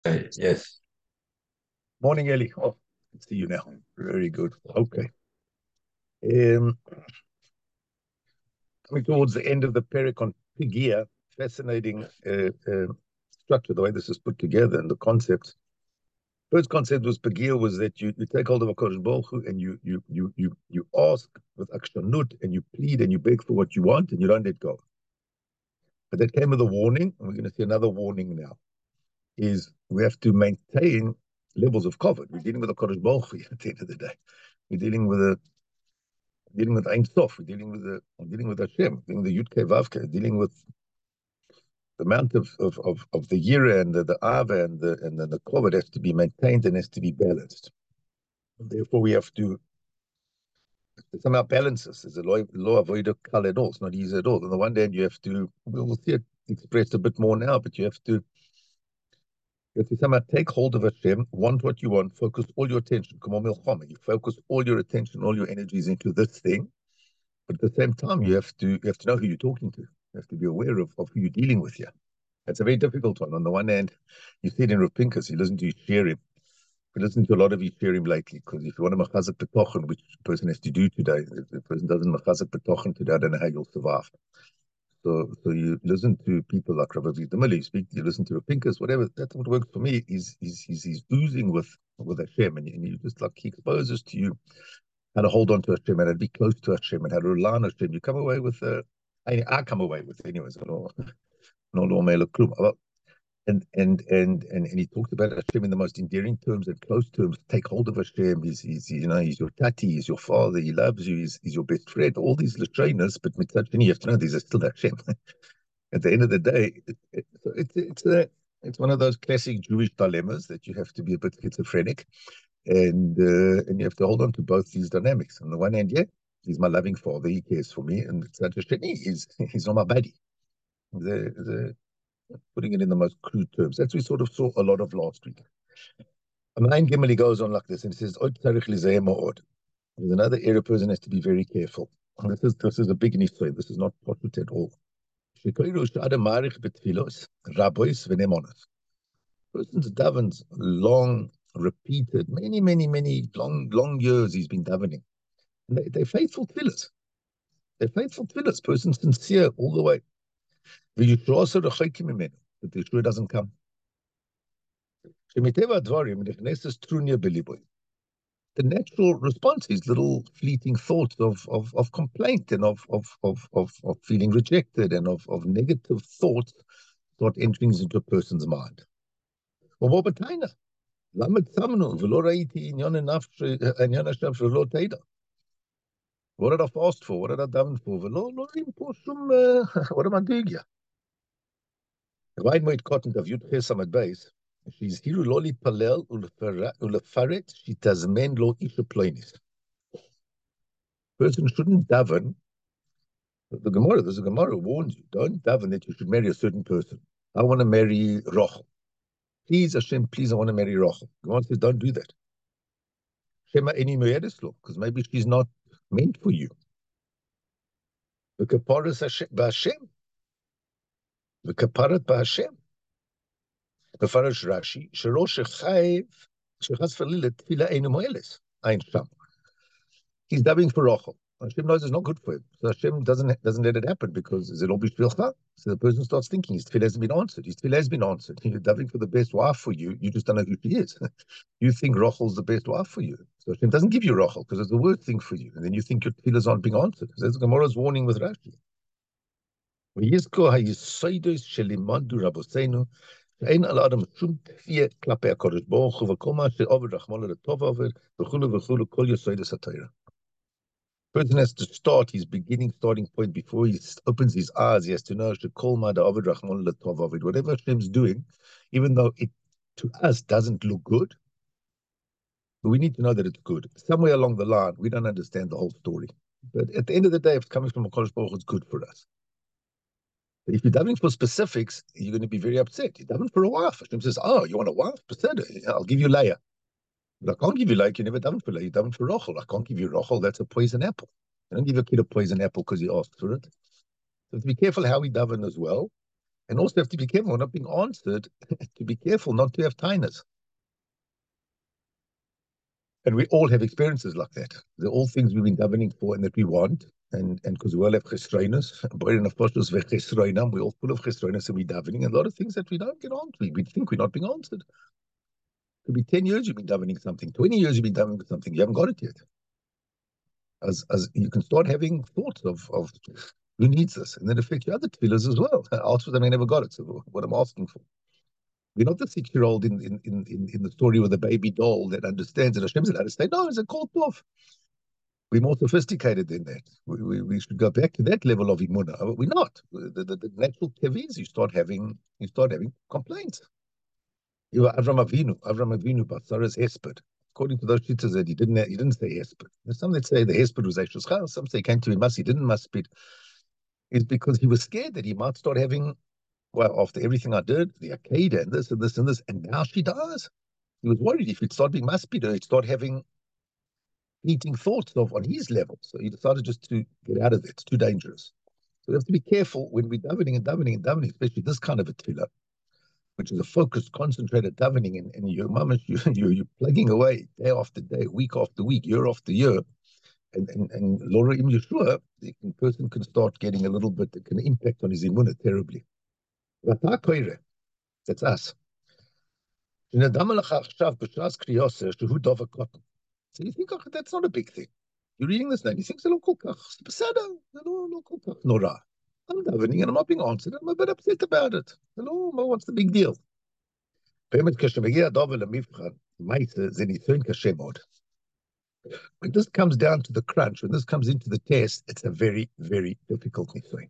Yes. Morning, Ellie. Oh, I see you now. Very good. Okay. Um, Coming towards the end of the Pericon Pigia, fascinating structure, the way this is put together and the concept. First concept was Pigia was that you take hold of a Kodesh Baruch Hu and you ask with akshanut and you plead and you beg for what you want and you don't let go. But that came with a warning, and we're going to see another warning now, is we have to maintain levels of cover. We're dealing with a Kodesh Baruch Hu at the end of the day. We're dealing with Ein Sof, we're dealing with Hashem, dealing with the Yud Kei Vav Kei, dealing with the amount of the Yira and the Ava and the Kovod has to be maintained and has to be balanced. Therefore, we have to somehow balance this. There's a law of avoid kal at all. It's not easy at all. On the one hand, you have to, we'll see it expressed a bit more now, but you have to somehow take hold of Hashem, want what you want, focus all your attention. You focus all your attention, all your energies into this thing. But at the same time, you have to know who you're talking to. You have to be aware of who you're dealing with here. It's a very difficult one. On the one hand, you see it in Rav Pinkus, you listen to his shirim. We listen to a lot of his shirim lately, because if you want to machazak betochen, which a person has to do today, if the person doesn't machazak betochen today, I don't know how you'll survive. So you listen to people like Rav Avigdor, you listen to Rav Pinkus, whatever. That's what works for me. He's oozing with Hashem, and you just like he exposes to you how to hold on to Hashem and how to be close to Hashem and how to rely on Hashem. You come away with I come away with anyways. No and he talks about Hashem in the most endearing terms and close terms. Take hold of Hashem. He's he's your tati, he's your father, he loves you, he's your best friend. All these lashonas, but mitzad sheni, you have to know these are still Hashem. At the end of the day, it's one of those classic Jewish dilemmas that you have to be a bit schizophrenic, and you have to hold on to both these dynamics. On the one hand, yeah, he's my loving father, he cares for me, and mitzad sheni, he's not my buddy. The putting it in the most crude terms. That's we sort of saw a lot of last week. Nine Gimeli goes on like this and it says, There's another area person has to be very careful. This is a big nisoy. This is not poshut at all. Person's davens long, repeated, many long years he's been davening. And they're faithful tefillahs. They're faithful tefillahs. Person's sincere all the way. But the Yeshua doesn't come. The natural response is little fleeting thoughts of complaint and of feeling rejected and of negative thoughts start entering into a person's mind. What did I fast for? What did I daven for? What am I doing here? Right moed cotton of Yud Chesamad base. She's hiru loli palel ulefaret shitazmen lo isha ploinis. Person shouldn't daven. There's a Gemara warns you, don't daven that you should marry a certain person. I want to marry Rochel. Please, Hashem, please, I want to marry Rochel. God says, don't do that. Shema eni moedeslo, because maybe she's not meant for you. The kaparas b'Hashem. The kaparat b'Hashem. Befarash Rashi, Sherosh Chayiv, Shechas Falilet, Tfila Einu Moelis, Ein Sham. He's davening for Rochel. Hashem knows it's not good for him. So Hashem doesn't let it happen because Zelo Bishvilcha. So the person starts thinking his tefillah has been answered. His tefillah has been answered. You're davening for the best wife for you. You just don't know who she is. You think Rochel's the best wife for you. So Hashem doesn't give you Rochel because it's the worst thing for you. And then you think your tefillahs aren't being answered. So that's Gemara's warning with Rashi. אין על האדם שום כפייה כלפי הקודש ברוך הוא, וכל מה שעובד רחמנא לטוב עובד, וכו', כל יסודות התורה. Person has to start his starting point before he opens his eyes. He has to know shekol ma da'aved rachmana l'tov avid. Whatever Hashem's doing, even though it to us doesn't look good, but we need to know that it's good. Somewhere along the line, we don't understand the whole story. But at the end of the day, if it's coming from a Kodesh Baruch Hu, it's good for us. But if you're davening for specifics, you're going to be very upset. You're davening for a wife. Hashem says, oh, you want a wife? I'll give you Leah. But I can't give you Leah. You never daven for Leah. You daven for Rochel. I can't give you Rochel. That's a poison apple. You don't give a kid a poison apple because he asked for it. So to be careful how we daven as well. And also have to be careful not being answered, to be careful not to have tainas. And we all have experiences like that. They're all things we've been davening for and that we want. And because we all have chesroinus, we're all full of chesroinus and we're davening. And a lot of things that we don't get on to, we think we're not being answered. It could be 10 years you've been davening something, 20 years you've been davening something, you haven't got it yet. As you can start having thoughts of who needs this, and then affect your other tefillahs as well. I asked for them, I never got it. So what I'm asking for. We're not the 6-year-old in the story with the baby doll that understands it. Hashem's allowed to say, no, it's a call off. We're more sophisticated than that. We should go back to that level of imunah, but we're not. The natural kevis, you start having complaints. You are Avram Avinu, Basaras Hesped. According to those shittas that he didn't say Hesped. There's some that say the Hesped was Eishus Chal. Some say he came to him, he didn't Maspid. Is because he was scared that he might start having, well, after everything I did, the Akedah and this and this and this, and now she dies. He was worried if he'd start being Maspid, he'd start having fleeting thoughts on his level. So he decided just to get out of it. It's too dangerous. So we have to be careful when we're davening, especially this kind of a tefillah, which is a focused, concentrated davening, and you're plugging away day after day, week after week, year after year. And Laura Im Yeshua, the person can start getting a little bit, it can impact on his imunah terribly. That's us. So you think, oh, that's not a big thing. You're reading this now, you think, Nora. I'm davening and I'm not being answered. I'm a bit upset about it. Hello, what's the big deal? When this comes down to the crunch, when this comes into the test, it's a very, very difficult thing.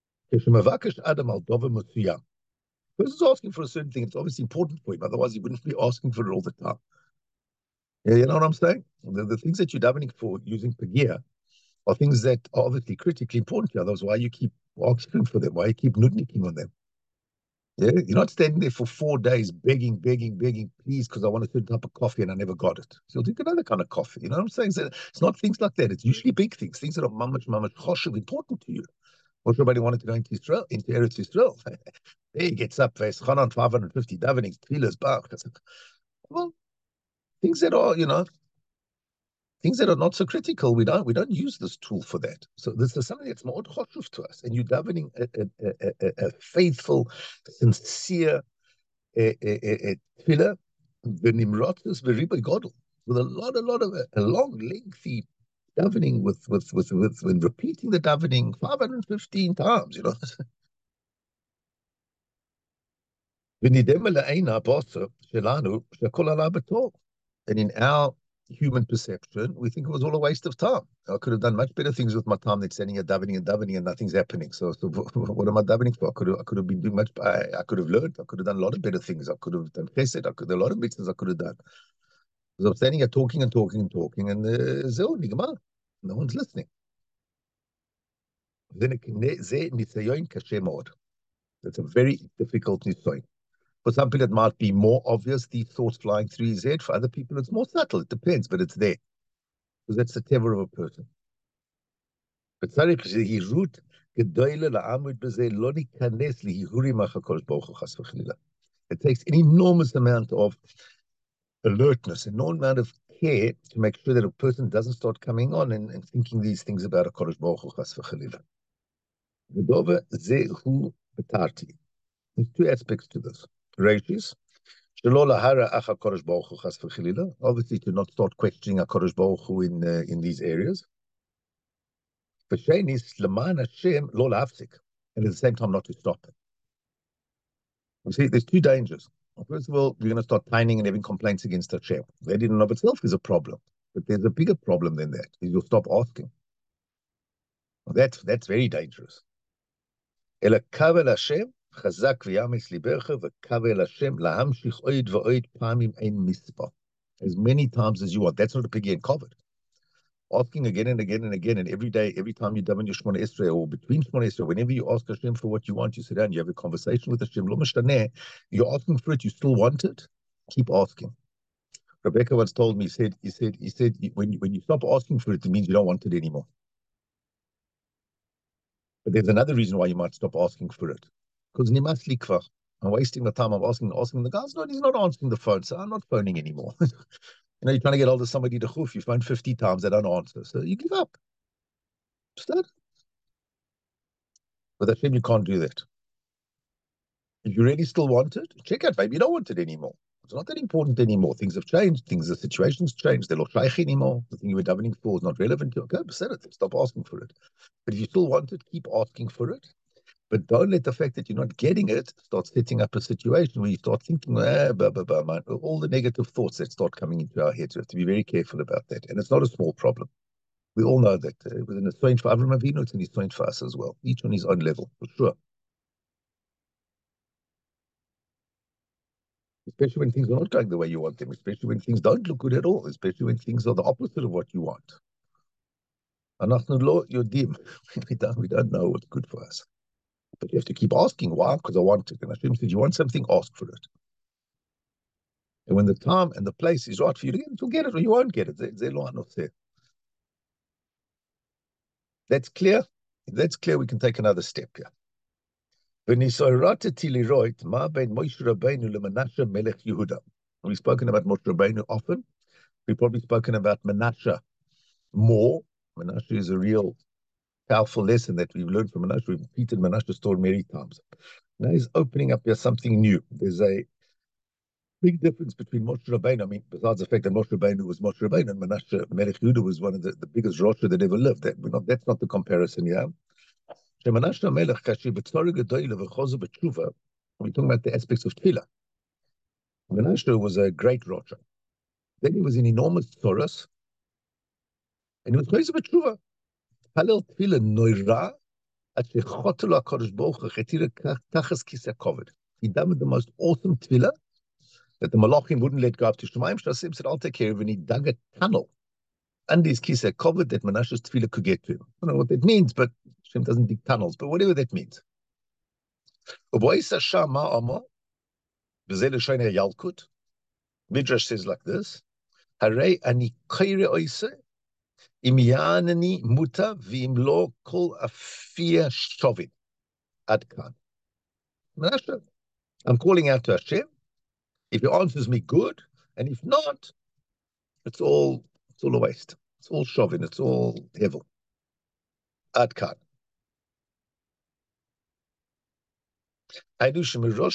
Person is asking for a certain thing, it's obviously important for him, otherwise he wouldn't be asking for it all the time. Yeah, you know what I'm saying? The things that you're davening for using Pagia are things that are obviously critically important to you, otherwise why you keep asking for them, why you keep nudniking on them. Yeah, you're not standing there for 4 days begging, please, because I want a certain type of coffee and I never got it. So you'll take another kind of coffee. You know what I'm saying? So it's not things like that. It's usually big things that are mamash choshev, important to you. What everybody wanted to go into Israel, into Eretz Israel. There he gets up, Chanan 550 davenings, tefillahs, bach. Well, things that are, things that are not so critical, we don't use this tool for that. So this is something that's more choshev to us, and you're davening a faithful, sincere tefillah, v'nimrotus v'riba godel, with a lot of a long, lengthy davening with repeating the davening 515 times, And in our human perception, we think it was all a waste of time. I could have done much better things with my time than standing here davening and nothing's happening. So what am I davening for? I could have been doing much. I could have learned. I could have done a lot of better things. I could have done chesed. There are a lot of mitzvahs I could have done. Because I'm standing here talking, and no one's listening. That's a very difficult nisayon. For some people, it might be more obvious, these thoughts flying through his head. For other people, it's more subtle. It depends, but it's there. Because that's the tever of a person. But it takes an enormous amount of alertness, an enormous amount of care to make sure that a person doesn't start coming on and thinking these things about a Kodesh Baruch Hu chas v'chalila. There's 2 aspects to this. Reishis, obviously, to not start questioning HaKadosh Baruch Hu in these areas. And at the same time, not to stop. You see, there's 2 dangers. First of all, you're going to start pining and having complaints against Hashem. That in and of itself is a problem. But there's a bigger problem than that, is you'll stop asking. Well, that's very dangerous. Chazak v'yamis libercha v'kavel Hashem lahamshich oid v'oid pamim ein mispa. As many times as you want. That's not a piggy and covered. Asking again and again and again, and every day, every time you daven your Shemona Esrei or between Shemona Esrei, whenever you ask Hashem for what you want, you sit down, you have a conversation with Hashem. Lo mishtaneh, you're asking for it, you still want it. Keep asking. Rebecca once told me, he said, when you stop asking for it, it means you don't want it anymore. But there's another reason why you might stop asking for it. Because nimasli kvar. I'm wasting the time. I'm asking the guys. No, he's not answering the phone, so I'm not phoning anymore. You're trying to get hold of somebody to hoof. You phone 50 times, they don't answer. So you give up. Start. With Hashem, you can't do that. If you really still want it, check out. Maybe you don't want it anymore. It's not that important anymore. Things have changed. The situations changed. They're not shaykh anymore. The thing you were davening for is not relevant. Okay, set it. Stop asking for it. But if you still want it, keep asking for it. But don't let the fact that you're not getting it start setting up a situation where you start thinking, man, all the negative thoughts that start coming into our heads. We have to be very careful about that. And it's not a small problem. We all know that. Within a strange for Avram Avinu, it's in his strange for us as well. Each on his own level, for sure. Especially when things are not going the way you want them, especially when things don't look good at all, especially when things are the opposite of what you want. Anachnu lo yodim. We don't know what's good for us. But you have to keep asking why, because I want it. And Hashem says, you want something, ask for it. And when the time and the place is right for you to get it, you'll get it or you won't get it. That's clear. If that's clear, we can take another step here. We've spoken about Moshe Rabbeinu often. We've probably spoken about Menashe more. Menashe is a real powerful lesson that we've learned from Menashe. We've repeated Menashe's story many times. Now he's opening up here something new. There's a big difference between Moshe Rabbeinu. I mean, besides the fact that Moshe Rabbeinu was Moshe Rabbeinu and Menashe Melech Yehuda was one of the biggest Rosh that ever lived. That's not the comparison here. Menashe Melech, Kashi B'tzorah Gedoyle V'chozu B'tshuva, we're talking about the aspects of Tefillah. Menashe was a great Rosh. Then he was in enormous Tzoros, and he was Chozu B'tshuva. Halel Tefillah Noira, at Shechotel HaKadosh Baruch Hu, Chetira Tachas Kisei Koved. He done the most awesome Tefillah that the Malachim wouldn't let go up to Shemaim. Shassim said, I'll take care of it. And he dug a tunnel under his Kisei Koved that Menashe's Tefillah could get to him. I don't know what that means, but Hashem doesn't dig tunnels, but whatever that means. Midrash says like this: Harei ani koire oise im yanani muta v'im lo kol afia shovin ad kan. Menashe, I'm calling out to Hashem. If he answers me, good, and if not, it's all a waste. It's all shovin. It's all hevel. Ad kan. He's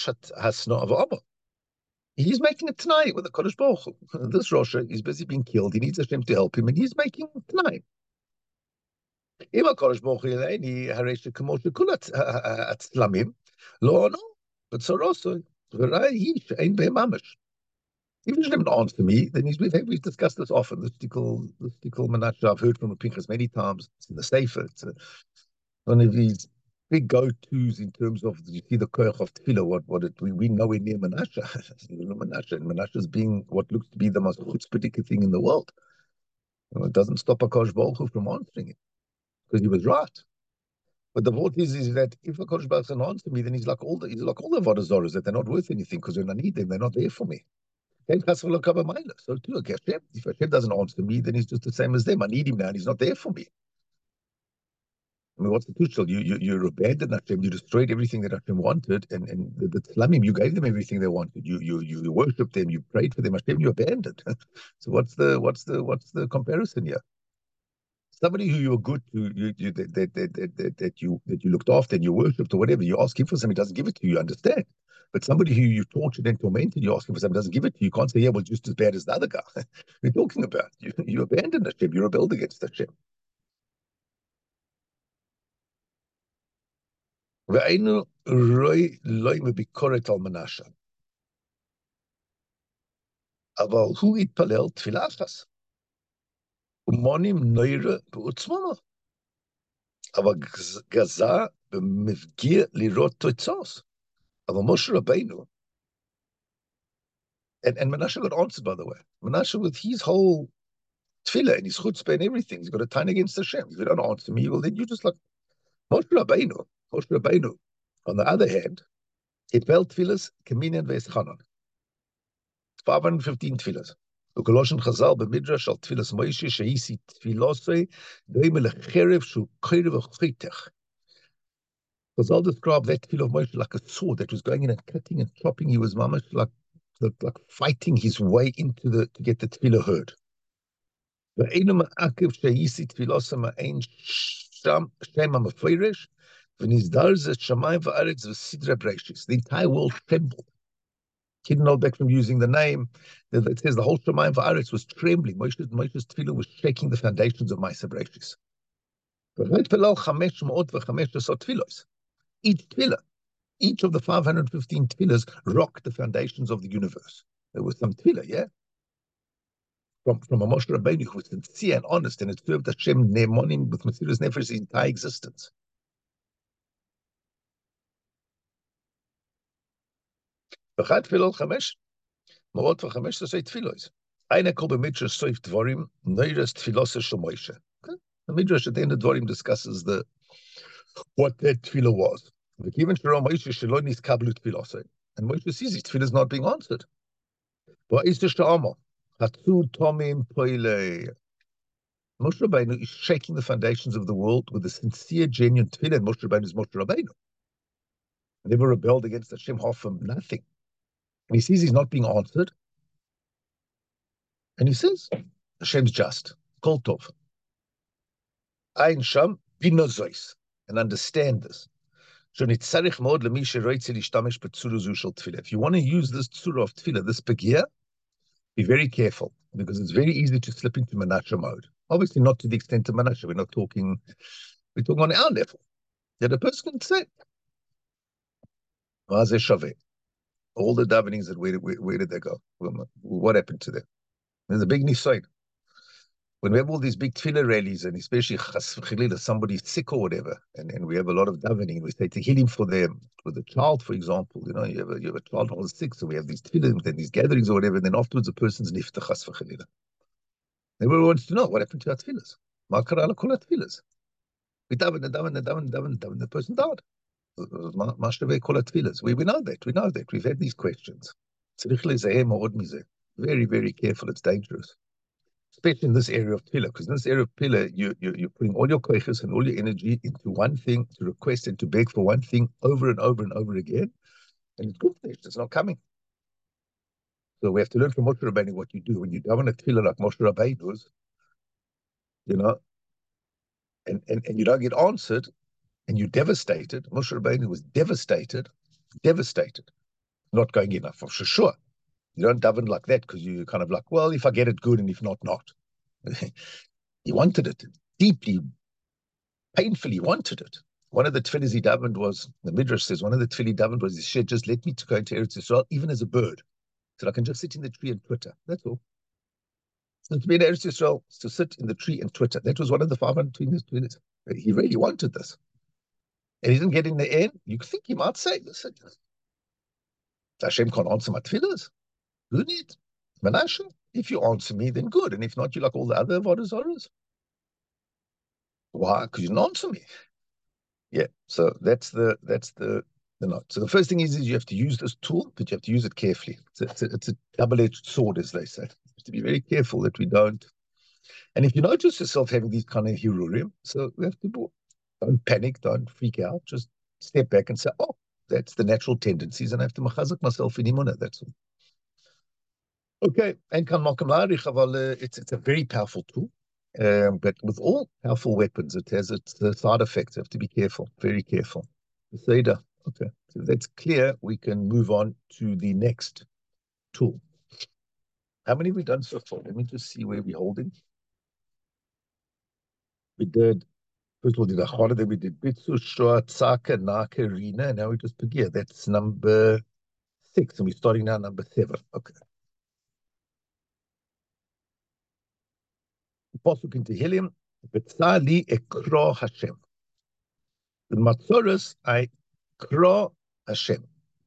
making a tonight with the Kodesh Baruch Hu. This Rosh is busy being killed. He needs Hashem to help him, and he's making tonight. If a Kodesh Baruch Hu Yeleni Haresh Kamoshe Kulat Atzlamim, Lo no, but Soroso V'Rai Ein Behemamish. If he doesn't answer me, then we've discussed this often. The Stickle Menashe I've heard from the Pinchas many times. It's in the Sefer. It's one of these big go-tos in terms of you see the koach of tefillah. We nowhere near Menashe. Menashe, and Menashe is being what looks to be the most chutzpahdik thing in the world. It doesn't stop HaKadosh Baruch Hu from answering it because he was right. But the point is that if HaKadosh Baruch Hu doesn't answer me, then he's like all the Avodah Zorahs that they're not worth anything because when I need them, they're not there for me. So too, if Hashem doesn't answer me, then he's just the same as them. I need him now, and he's not there for me. I mean, what's the tushel? You abandoned Hashem. You destroyed everything that Hashem wanted, and the Tzlamim, you gave them everything they wanted. You worshipped them. You prayed for them. Hashem, you abandoned. So what's the comparison here? Somebody who you were good to, that you looked after and you worshipped or whatever. You ask him for something, he doesn't give it to you. You understand? But somebody who you tortured and tormented, you ask him for something, doesn't give it to you. You can't say, yeah, well, just as bad as the other guy. We're talking about you abandoned Hashem. You rebelled against Hashem. והיינו רוי לא מביקורת על מנשה. אבל הוא התפלל תפילה אחת. ומונים נוירה בעוצמו. אבל גזה במפגיע לראות תוצאות. אבל Moshe Rabbeinu, and Menashe got answered, by the way. Menashe, with his whole tefillah and his chutzpah and everything, he's got a time against Hashem. If you don't answer me, well, then you just like Moshe Rabbeinu, on the other hand, it felt tefillahs, Keminyan ve'eschanon. 515 tefillahs. Ukoloshen Chazal b'midrash al tefillahs Moshe sheisi tefillosei doime lecherev shu koirev choitech. Because I'll describe that tefillah of Moshe like a sword that was going in and cutting and chopping. He was mamash like fighting his way into to get the tefillah heard. The entire world trembled. Couldn't hold back from using the name. It says the whole Shemayim Va'aretz was trembling. Moshe's tefillah was shaking the foundations of Ma'aser Bereshis. Each tefillah, each of the 515 tefillahs rocked the foundations of the universe. There was some tefillah, yeah? From a Moshe Rabbeinu who was sincere and honest, and it served Hashem Ne'emonim with Mesiras Nefesh his entire existence. V'chad tefillah chamesh, ma'ot v'chamesh tosei tefillos. Eine kol b'midrash soif dvorim, neiras tefillosa shel Moshe. The midrash at the end of Dvorim discusses what that tefillah was. V'kiven shelo Moshe shelo niskablu tefillosa, and Moshe sees his tefillah is not being answered. V'a'ister sha'ama, hatzu tomim poilei. Moshe Rabbeinu is shaking the foundations of the world with a sincere, genuine tefillah, and Moshe Rabbeinu is Moshe Rabbeinu. Never rebelled against Hashem half from nothing. And he sees he's not being answered. And he says, Hashem's just. Kol tov. Ein sham binozois. And understand this. If you want to use this tzura of tefillah, this begia, be very careful, because it's very easy to slip into Menashe mode. Obviously not to the extent of Menashe. We're talking on our level. That a person can say, all the davenings, that where did they go? What happened to them? There's a big nisoid. When we have all these big tefillah rallies, and especially somebody's sick or whatever, and we have a lot of davening, we say to heal him for them. With a child, for example, you have a child who was sick, so we have these tefillah and these gatherings or whatever, and then afterwards the person's nifta chas v'chelila. Everyone wants to know what happened to our tefillahs. Ma kara l'kol tefillahs. We daven, the person died. We know that. We've had these questions. Very, very careful. It's dangerous. Especially in this area of tefillah, because in this area of tefillah, you're putting all your koiches and all your energy into one thing, to request and to beg for one thing over and over and over again, and it's good. It's not coming. So we have to learn from Moshe Rabbeinu what you do when you daven a tefillah like Moshe Rabbeinu's, and you don't get answered, and you're devastated. Moshe Rabbeinu was devastated, not going enough, for sure. You don't daven like that because you're kind of like, well, if I get it, good, and if not, not. He wanted it deeply, painfully wanted it. One of the tefillahs he davened was, the Midrash says, one of the tefillah he davened was, he said, just let me to go into Eretz Yisrael, even as a bird, so I can just sit in the tree and twitter. That's all. So to be in Eretz Yisrael, to sit in the tree and twitter. That was one of the 500 tefillahs. He really wanted this. And he didn't get in the end. You think he might say, listen, Hashem can't answer my tefillahs. Who needs Menashe? If you answer me, then good. And if not, you like all the other avodah zaros. Why? Because you didn't answer me. Yeah. So that's the note. So the first thing is you have to use this tool, but you have to use it carefully. It's a double-edged sword, as they say. You have to be very careful that we don't. And if you notice yourself having these kind of hirurim, so we have to don't panic, don't freak out. Just step back and say, oh, that's the natural tendencies, and I have to machazak myself in imunah. That's all. Okay, and it's a very powerful tool, but with all powerful weapons, it has its side effects. You have to be careful, very careful. Seder. Okay, so that's clear. We can move on to the next tool. How many have we done so far? Let me just see where we're holding. We did, first of all, did Achara, then we did Bitsu, Shoah, Tzaka, Naka, Rina, and now we just begin. That's number 6, and we're starting now number 7. Okay. Pasuk in Tehillim, Betzali ekro Hashem. In Matzoros, I kro Hashem.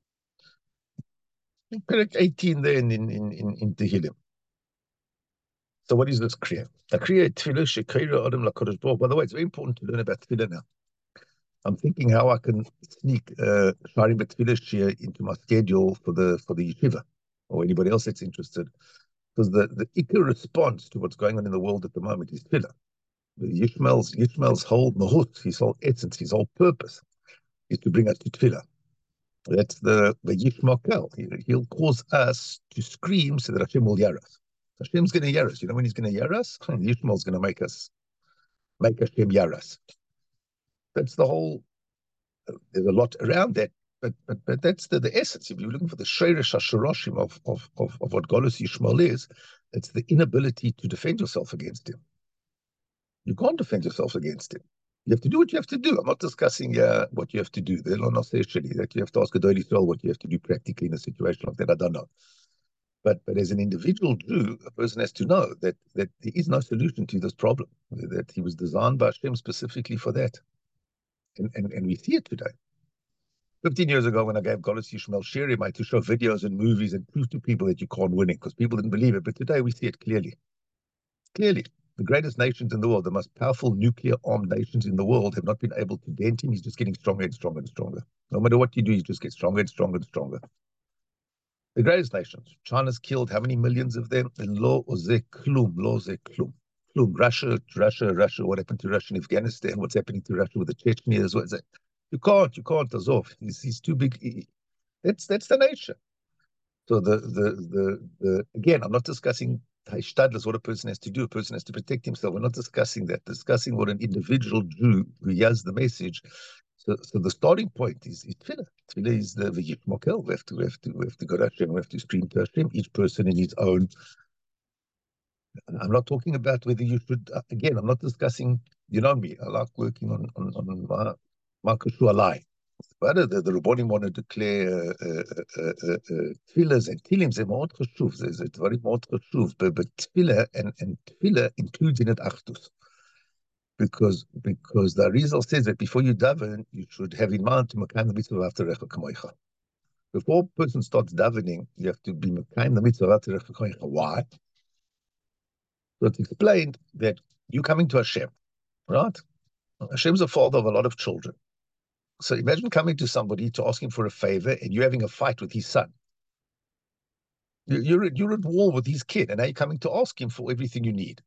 In Perek 18 there in Tehillim. So what is this kriya? A kriya tefillah shekeira adam lakodesh baruch. By the way, it's very important to learn about tefillah now. I'm thinking how I can sneak Sharim B'Tefillah Shir into my schedule for the yeshiva, or anybody else that's interested. Because the ikar response to what's going on in the world at the moment is tefillah. Yishmael's whole mahut, his whole essence, his whole purpose is to bring us to tefillah. That's the Yishmael. He'll cause us to scream so that Hashem will hear us. Hashem's going to hear us. You know when he's going to hear us? Yishmael's going to make Hashem hear us. That's the whole. There's a lot around that, but that's the essence. If you're looking for the Sheirish HaShoroshim of what Golus Yishmael is, it's the inability to defend yourself against him. You can't defend yourself against him. You have to do what you have to do. I'm not discussing what you have to do. That you have to ask a Doili Soul what you have to do practically in a situation like that. I don't know. But as an individual Jew, a person has to know that there is no solution to this problem, that he was designed by Hashem specifically for that. And we see it today. 15 years ago, when I gave Golus Yishmael Shirim, I had to show videos and movies and prove to people that you can't win it because people didn't believe it. But today we see it clearly. Clearly. The greatest nations in the world, the most powerful nuclear-armed nations in the world, have not been able to dent him. He's just getting stronger and stronger and stronger. No matter what you do, he just gets stronger and stronger and stronger. The greatest nations. China's killed how many millions of them? Lo ze klum, lo ze klum. Russia, what happened to Russia in Afghanistan? What's happening to Russia with the Chechnyas? What is that? You can't, Azov. He's too big. That's the nature. So again, I'm not discussing Shtadlis, what a person has to do. A person has to protect himself. We're not discussing that. Discussing what an individual Jew who hears the message. So the starting point is tefillah. Tefillah is the Yishmael. We have to go to Hashem. We have to stream to Hashem. Each person in his own. I'm not talking about whether you should. Again, I'm not discussing. You know me. I like working on my kashua lie. But the Rabbonim want to declare tefillahs and tilims. They're more chashuv. It's very more chashuv. But tefillah and tefillah includes in it achdus. Because the Arizal says that before you daven, you should have in mind to mekayim the mitzvah after recha kamoicha. Before a person starts davening, you have to be mekayim the mitzvah after recha kamoicha. Why? So it's explained that you coming to Hashem, right? Hashem's a father of a lot of children. So imagine coming to somebody to ask him for a favor and you're having a fight with his son. You're at war with his kid, and now you're coming to ask him for everything you need.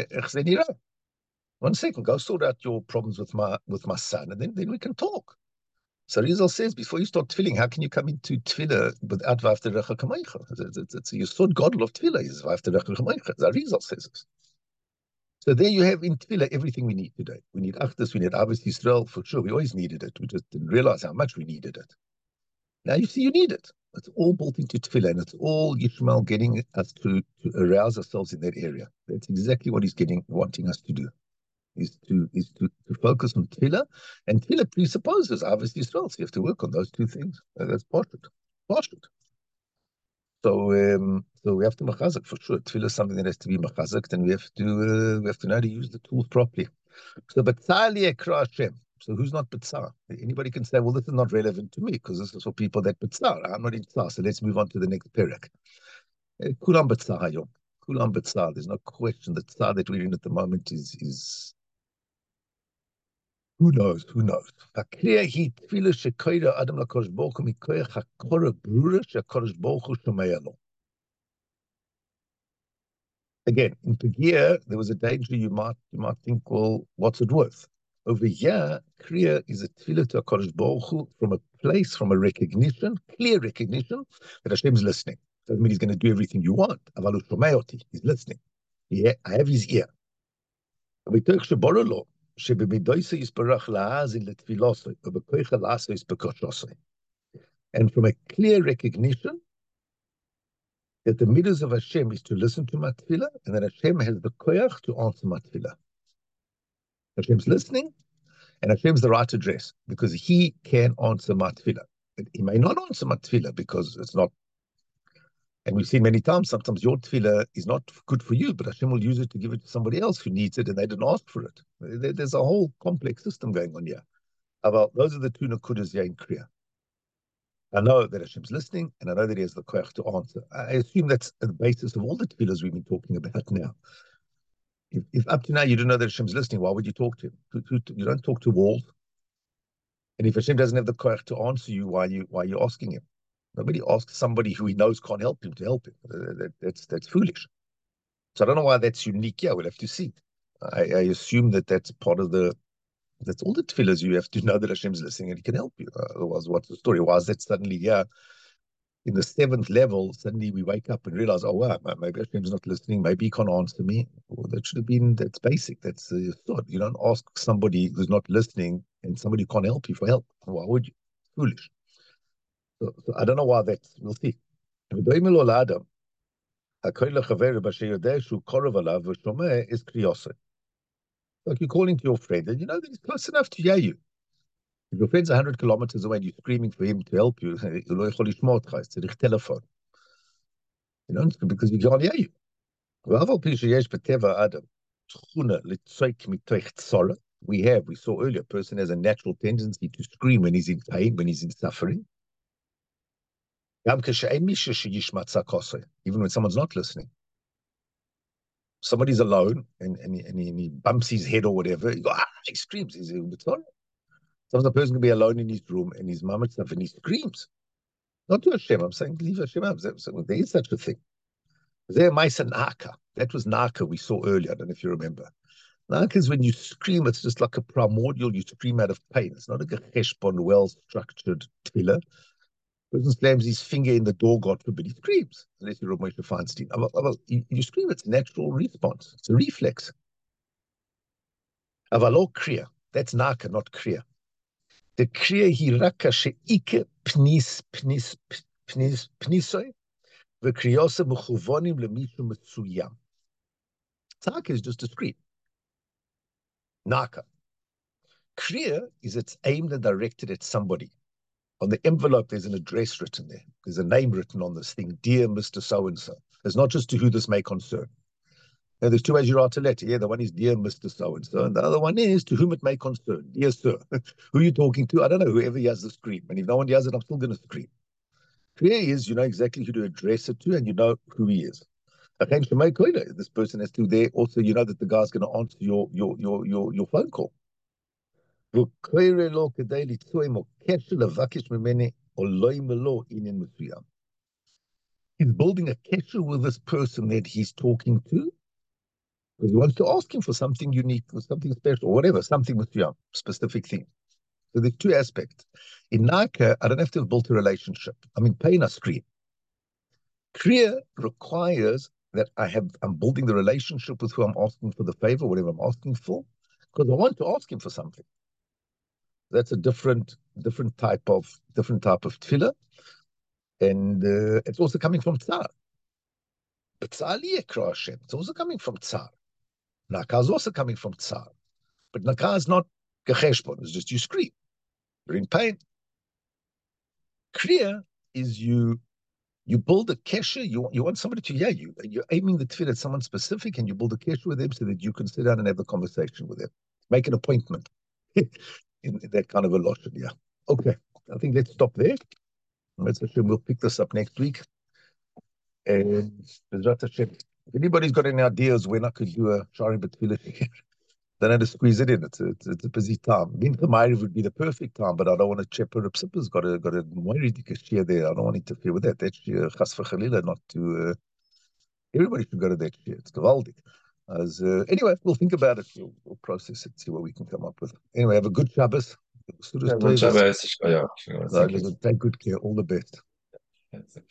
1 second, go sort out your problems with my son, and then we can talk. So Rizal says, before you start tefilling, how can you come into tefillah without v'after recha kamoicha? It's a yesod godel of tefillah is v'after recha kamoicha. So Rizal says this. So there you have in tefillah everything we need today. We need achdus, we need Ahavas Yisrael, for sure. We always needed it. We just didn't realize how much we needed it. Now you see you need it. It's all built into tefillah, and it's all Yishmael getting us to arouse ourselves in that area. That's exactly what he's wanting us to do. Is to focus on tefillah, and tefillah presupposes Ahavas Yisrael. So you have to work on those two things. That's partial. So we have to machazak for sure. Tefillah is something that has to be machazak, and we have to know how to use the tools properly. So B'tzar Yekra Hashem. So who's not B'tzar? Anybody can say, well, this is not relevant to me because this is for people that B'tzar. I'm not in B'tzar. So let's move on to the next parak. Kulam B'tzar Hayom. Kulam B'tzar. There's no question the Tzar that we're in at the moment is who knows? Akriya hi tefillah shekoira Adam laKadosh Baruch Hu mikoyach hakora brura sheHaKadosh Baruch Hu shomea lo. Again, in Pegia, there was a danger you might think, well, what's it worth? Over here, Kriya is a tefillah to HaKadosh Baruch Hu from a place, from a recognition, clear recognition that Hashem's listening. Doesn't mean he's going to do everything you want. Avalu shomea oti. He's listening. Yeah, I have his ear. And from a clear recognition that the midas of Hashem is to listen to my tefillah, and that Hashem has the koyach to answer my tefillah. Hashem's listening, and Hashem's the right address, because he can answer my tefillah. He may not answer my tefillah because it's not, and we've seen many times, sometimes your tefillah is not good for you, but Hashem will use it to give it to somebody else who needs it, and they didn't ask for it. There's a whole complex system going on here. About those are the two nakudas here in Kriya. I know that Hashem's listening, and I know that he has the koyach to answer. I assume that's the basis of all the tefillahs we've been talking about now. If up to now you don't know that Hashem's listening, why would you talk to him? You don't talk to walls. And if Hashem doesn't have the koyach to answer you, why are you asking him? Nobody asks somebody who he knows can't help him to help him. That's foolish. So I don't know why that's unique. Yeah, we'll have to see. I assume that that's part of the That's all the tefillahs. You have to know that Hashem's listening and He can help you. Otherwise, what's the story? Why is that suddenly here in the seventh level? Suddenly we wake up and realize, oh wow, maybe Hashem's not listening. Maybe He can't answer me. Well, that should have been. That's basic. That's thought. You don't ask somebody who's not listening and somebody who can't help you for help. Why would you? Foolish. So I don't know why that's. We'll see. Is like you're calling to your friend, and you know that he's close enough to hear you. If your friend's 100 kilometers away and you're screaming for him to help you, it's a telephone. You know, because he can't hear you. We saw earlier, a person has a natural tendency to scream when he's in pain, when he's in suffering. Even when someone's not listening. Somebody's alone and he bumps his head or whatever. He screams. He's sorry. Sometimes a person can be alone in his room and his mum and stuff and he screams. Not to Hashem. I'm saying leave Hashem out. There is such a thing. There Maisa Naka. That was Naka we saw earlier. I don't know if you remember. Naka is when you scream, it's just like a primordial, you scream out of pain. It's not a gecheshbon, well-structured tefillah. Person slams his finger in the door, God forbid, he screams. Unless you're Moshe Feinstein. You scream, it's a natural response. It's a reflex. Avalo kriya. That's Naka, not kriya. The kriya hiraka she'ike pnisoi v'kriyose mechuvonim lemishu metzuyam. Naka is just a scream. Naka. Kriya is it's aimed and directed at somebody. On the envelope, there's an address written there. There's a name written on this thing, Dear Mr. So-and-so. It's not just to who this may concern. Now, there's two ways you write a letter. Yeah, the one is Dear Mr. So-and-so, and the other one is to whom it may concern. Dear Sir. Who are you talking to? I don't know, whoever hears the scream. And if no one hears it, I'm still going to scream. Kriya is, you know exactly who to address it to, and you know who he is. This person has to there. Also, you know that the guy's going to answer your phone call. He's building a kesher with this person that he's talking to because he wants to ask him for something unique or something special or whatever, something with you, specific thing. So there's two aspects. In Naka, I don't have to have built a relationship. I'm in pain, I scream. Kriya requires that I'm building the relationship with who I'm asking for the favor, whatever I'm asking for, because I want to ask him for something. That's a different type of tefillah, and it's also coming from tsar. It's also coming from tsar. Naka is also coming from tsar, but Naka is not gecheshbon. It's just you scream. You're in pain. Kriya is you build a kesher. You want somebody to hear you. You're aiming the tefillah at someone specific, and you build a kesher with them so that you can sit down and have a conversation with them. Make an appointment. in that kind of a lotion, yeah. Okay, I think let's stop there. We'll pick this up next week. And if anybody's got any ideas when I could do a Shari B'Tfilah, then I had to squeeze it in. It's a busy time. Mincha Ma'ariv would be the perfect time, but I don't want to cheper up. Sippa's got a moiridic share there. I don't want to interfere with that. That's chas v'chalila, not to. Everybody should go to that share. It's gewaldig. Anyway, we'll think about it. We'll process it, see what we can come up with. Anyway, have a good Shabbos. Good Shabbos. Take good care. All the best.